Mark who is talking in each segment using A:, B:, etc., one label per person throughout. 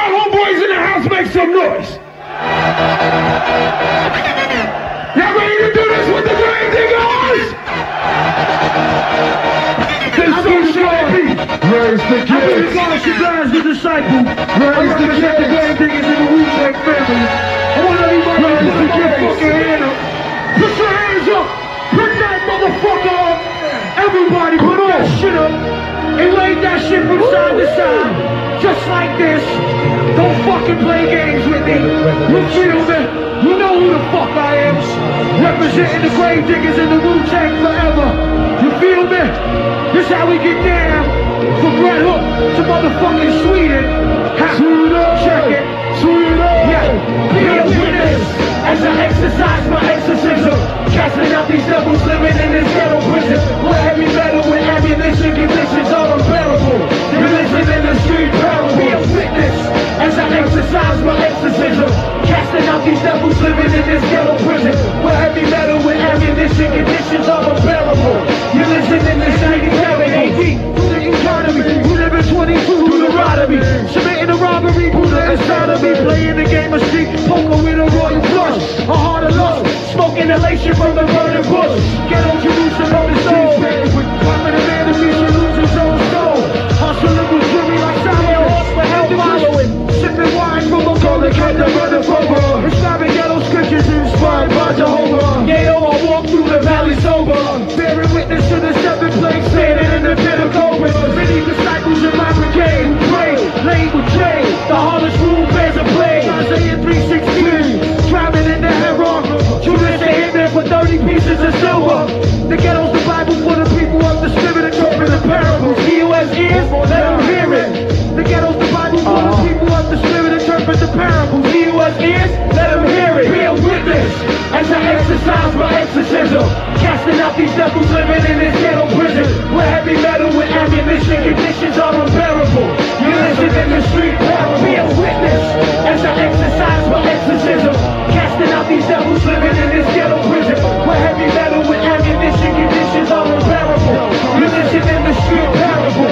A: my homeboys in the house make some noise? Y'all ready to do this with the Grave Diggers? This so short. Raise the kids.
B: She drives the disciple.
A: Raise the kids.
B: The Grave Diggers in the Wu-Tang family. I want everybody to put your fucking hand up. Put your hands up. Put that motherfucker up. Everybody put that shit up. And wave that shit from side to side. Just like this. Don't fucking play games with me. You feel me? You know who the fuck I am. Representing the Grave Diggers in the Wu-Tang forever. You feel me? This how we get down. From Red Hook to motherfucking Sweden. Check it. Yeah. Be a witness as I exercise my exorcism. Casting out these devils living in this ghetto prison. Where heavy metal with ammunition conditions are unbearable. Religion in the street parable. Be a witness as I exercise my exorcism. Casting out these devils living in this ghetto prison. Where heavy metal with ammunition conditions are unbearable. You listen in this 97 AD to the economy. You live in 22 Deuteronomy. Submitting a robbery, Buddha inside of me. Playing the game of street poker with a royal flush. A heart of lust. Smoking elation from the burning bush. Ghetto Jerusalem on the soul. Prominent enemies should lose his own soul. Hustling with Jimmy like Samuel. For help following. Sipping wine from a golden kind of running over. Islamic ghetto scriptures inspired by Jehovah. Yeah, yo, I walk through the valley sober. Bearing witness to the seven plagues. Standing in the pit of cobras. Many disciples in my brigade who pray. Laid with trade. The hardest rule bears a plague. Isaiah 3:16. Drowning in the heron. Judas a hitman for 30 pieces of silver. The ghetto's the Bible for the people of the spirit. Interpret the parables. He who has ears, let him hear it. The ghetto's the Bible for the people of the spirit. Interpret the parables. He who has ears, let him hear it. Be a witness as I exercise my exorcism. Casting out these devils living in this ghetto prison. Where heavy metal with ammunition conditions are unbearable. You listen in the street parable. Be a witness as I exercise my exorcism. Casting out these devils living in this ghetto prison. Where heavy metal with ammunition conditions are unbearable. You listen in the street parable.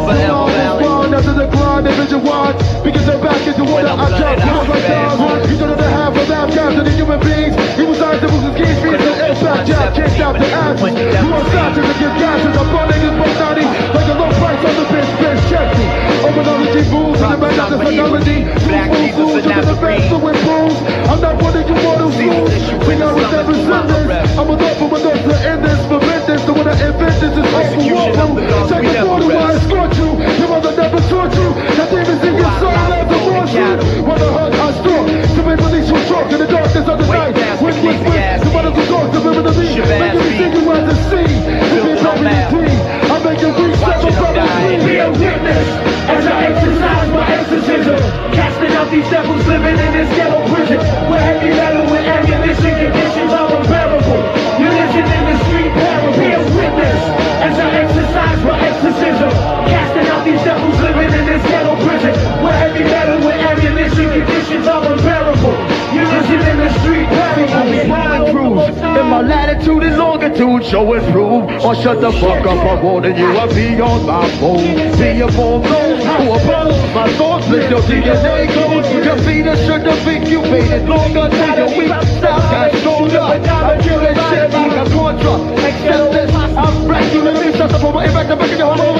A: After the grind, they vision wide. Because they're back into what I dropped. Like down. You don't know the half of that captain the human beings. He was out to move his games, beats the impact jab, kicked out the asses. You want shots to give gases. I'm burning this both 90 like a low price on the bitch, check me. Openology rules and the man of the technology. Fools to the best to win fools. I'm not one of you mortal fools. We know it's never sentence. I'm a love for my thoughts to end this. Prevent this. The one that invent this is awful. Check the border where I scorch you. Your mother never taught you. That demons in your soul as a lawsuit. When the heart I struck. To make release your truck in the darkness of the night. With. The one of the dogs to live in the lead. Make you think you as a seed. To be very clean. I make you reset my brother's dream.
B: Be a witness as I exercise my exorcism. Casting out these devils living in this ghetto prison. Where heavy metal with ammunition conditions are unbearable. You listen in the street parable. Be a witness as I exercise my exorcism. Casting out these devils living in this ghetto prison. Where heavy metal with ammunition conditions are unbearable. You listen in the street parable.
C: In my latitude and longitude, show and prove. Or shut the fuck up, I'm warning you. I'm beyond my phone. Be upon those who oppose my thoughts. Let your DNA go. Your feet are should have been incubated longer till your weak style got stronger. I'm killing shit like a contra. Accept this, I'm regularly shut up over erect the back of your home.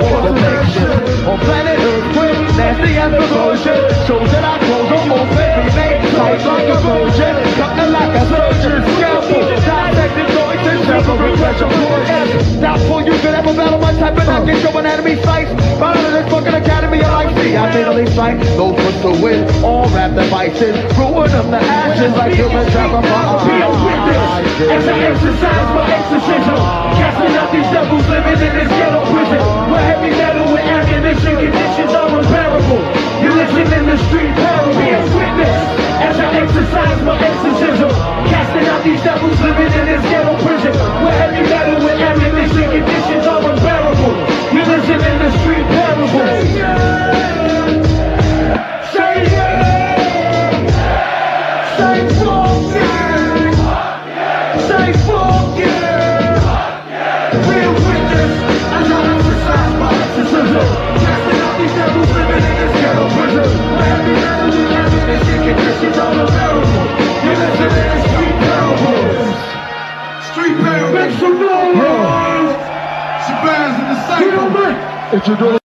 C: On planet Earth, quick, nasty and promotion. Shows that I close on open, remake tight like a virgin. Cutting like a surgeon, scalpel. Dissecting joints and separate pressure points. That's for you could ever battle my type and I can show an enemy sights. Battle in this fucking academy of life. See, I fatally sight those put to win. All rap devices, ruin them to ashes like human sacrifice.
B: Be a witness as I exercise my exorcism. Casting out these devils living in this ghetto prison. Where heavy metal with ammunition conditions are unbearable. You listen in the street parable. Be a witness as I exercise my exorcism. Casting out these devils living in this ghetto prison. Where heavy metal with ammunition conditions are unbearable. You listen in the street parable. Say yeah! Say yeah! Say fuck yeah! Say fuck yeah! Be a witness as I exercise my exorcism. Casting out these devils living in this ghetto. fans in the cycle.
A: Introduce